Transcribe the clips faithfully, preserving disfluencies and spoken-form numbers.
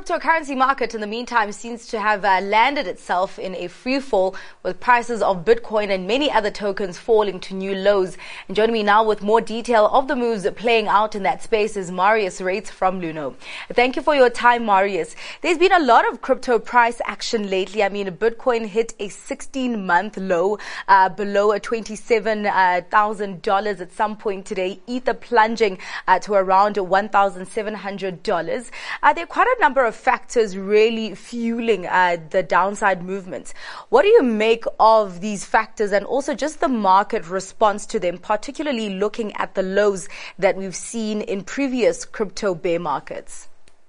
cryptocurrency market, in the meantime, seems to have uh, landed itself in a free fall, with prices of Bitcoin and many other tokens falling to new lows. And joining me now with more detail of the moves playing out in that space is Marius Rates from Luno. Thank you for your time, Marius. There's been a lot of crypto price action lately. I mean, Bitcoin hit a sixteen-month low uh, below a twenty-seven thousand dollars at some point today. Ether plunging uh, to around one thousand seven hundred dollars. Uh, there are quite a number of factors really fueling uh, the downside movements. What do you make of these factors and also just the market response to them, particularly looking at the lows that we've seen in previous crypto bear markets?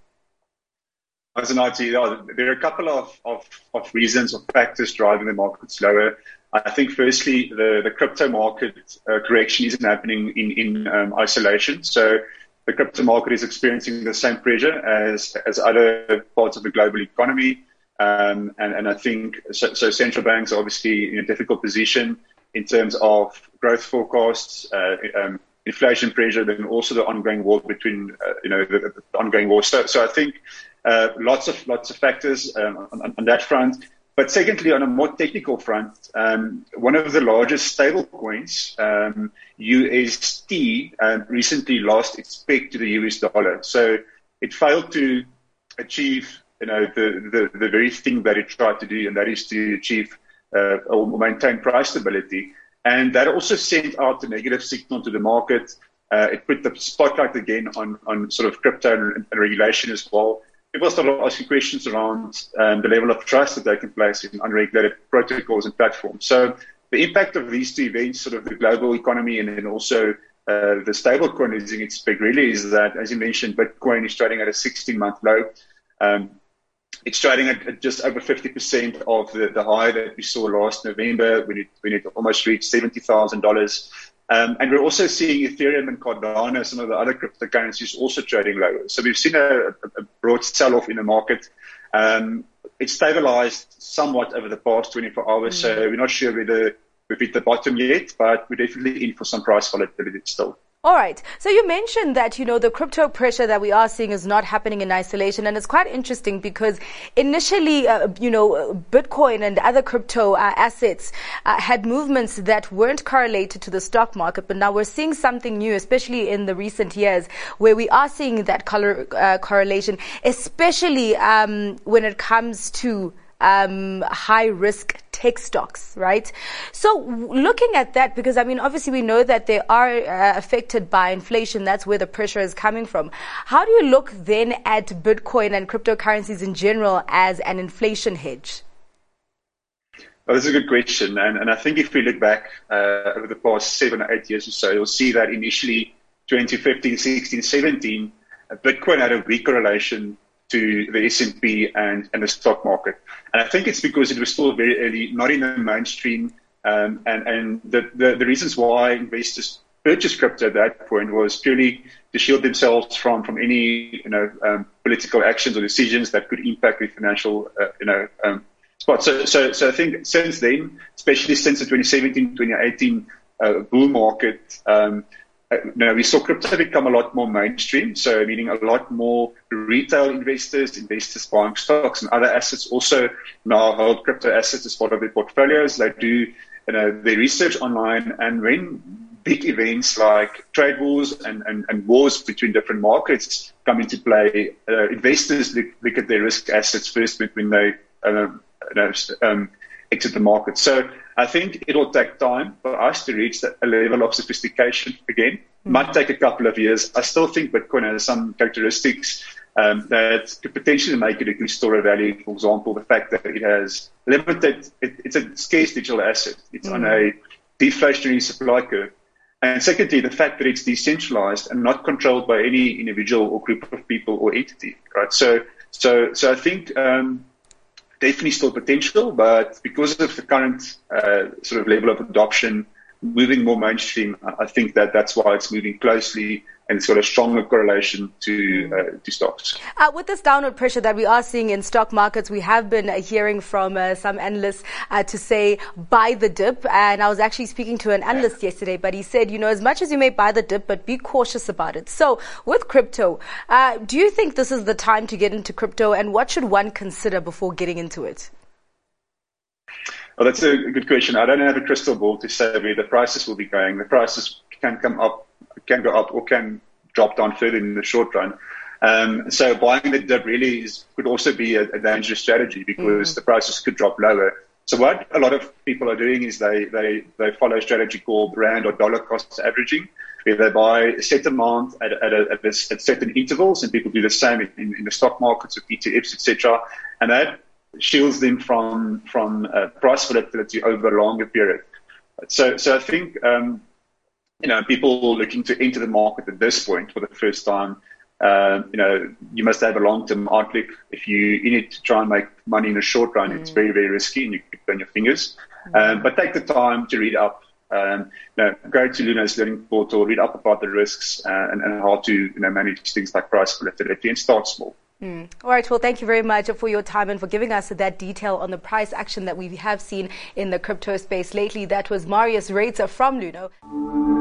As an I T, there are a couple of, of, of reasons or factors driving the markets lower. I think firstly, the, the crypto market uh, correction isn't happening in, in um, isolation. So the crypto market is experiencing the same pressure as, as other parts of the global economy. Um, and, and I think so, so central banks are obviously in a difficult position in terms of growth forecasts, uh, um, inflation pressure, then also the ongoing war between, uh, you know, the, the ongoing war. So, so I think uh, lots of lots of factors um, on, on that front. But secondly, on a more technical front, um, one of the largest stable coins, um, U S T, uh, recently lost its peg to the U S dollar. So it failed to achieve, you know, the, the, the very thing that it tried to do, and that is to achieve uh, or maintain price stability. And that also sent out a negative signal to the market. Uh, it put the spotlight again on, on sort of crypto and, and regulation as well. People started asking questions around um, the level of trust that they can place in unregulated protocols and platforms. So the impact of these two events, sort of the global economy and then also uh, the stablecoin losing its peg, really is that, as you mentioned, Bitcoin is trading at a sixteen-month low. Um, it's trading at, at just over fifty percent of the, the high that we saw last November when it, when it almost reached seventy thousand dollars. Um, and we're also seeing Ethereum and Cardano, some of the other cryptocurrencies, also trading lower. So we've seen a, a broad sell-off in the market. Um, it's stabilized somewhat over the past twenty-four hours, mm. so we're not sure whether we've hit the bottom yet, but we're definitely in for some price volatility still. All right. So you mentioned that, you know, the crypto pressure that we are seeing is not happening in isolation. And it's quite interesting because initially, uh, you know, Bitcoin and other crypto uh, assets uh, had movements that weren't correlated to the stock market. But now we're seeing something new, especially in the recent years, where we are seeing that color, uh, correlation, especially um, when it comes to um, high risk tech stocks, right? So looking at that, because I mean, obviously we know that they are uh, affected by inflation. That's where the pressure is coming from. How do you look then at Bitcoin and cryptocurrencies in general as an inflation hedge? Well, that's a good question. And, and I think if we look back uh, over the past seven or eight years or so, you'll see that initially twenty fifteen, sixteen, seventeen, Bitcoin had a weak correlation to the S and P and, and the stock market. And I think it's because it was still very early, not in the mainstream. Um, and and the, the, the reasons why investors purchased crypto at that point was purely to shield themselves from, from any, you know, um, political actions or decisions that could impact the financial, uh, you know, um, spot. So, so, so I think since then, especially since the twenty seventeen, twenty eighteen uh, bull market, um, Now, we saw crypto become a lot more mainstream, so meaning a lot more retail investors, investors buying stocks and other assets also now hold crypto assets as part of their portfolios. They do, you know, their research online, and when big events like trade wars and, and, and wars between different markets come into play, uh, investors look, look at their risk assets first when they uh, you know, um, exit the market. So I think it will take time for us to reach that, a level of sophistication again. Mm-hmm. Might take a couple of years. I still think Bitcoin has some characteristics um, that could potentially make it a good store of value. For example, the fact that it has limited, it, it's a scarce digital asset. It's mm-hmm. on a deflationary supply curve. And secondly, the fact that it's decentralized and not controlled by any individual or group of people or entity, right? So, so, so I think, um, definitely still potential, but because of the current uh, sort of level of adoption, moving more mainstream, I think that that's why it's moving closely and it's got a stronger correlation to uh, to stocks. Uh, with this downward pressure that we are seeing in stock markets, we have been uh, hearing from uh, some analysts uh, to say buy the dip. And I was actually speaking to an analyst yesterday, but he said, you know, as much as you may buy the dip, but be cautious about it. So with crypto, uh, do you think this is the time to get into crypto, and what should one consider before getting into it? Well, that's a good question. I don't have a crystal ball to say where the prices will be going. The prices can come up, can go up, or can drop down further in the short run. Um, so buying the dip really is, could also be a, a dangerous strategy because mm. the prices could drop lower. So what a lot of people are doing is they, they, they follow a strategy called rand or dollar cost averaging, where they buy a set amount at, at, a, at, a, at certain intervals, and people do the same in, in the stock markets with E T Fs, et cetera. And that shields them from from uh, price volatility over a longer period. So, so I think um, you know, people looking to enter the market at this point for the first time, uh, you know, you must have a long-term outlook. If you in it to try and make money in a short run, mm. it's very very risky, and you could burn your fingers. Mm. Um, but take the time to read up. Um, you know, go to Luna's learning portal, read up about the risks uh, and, and how to you know manage things like price volatility, and start small. Mm. All right. Well, thank you very much for your time and for giving us that detail on the price action that we have seen in the crypto space lately. That was Marius Reitzer from Luno.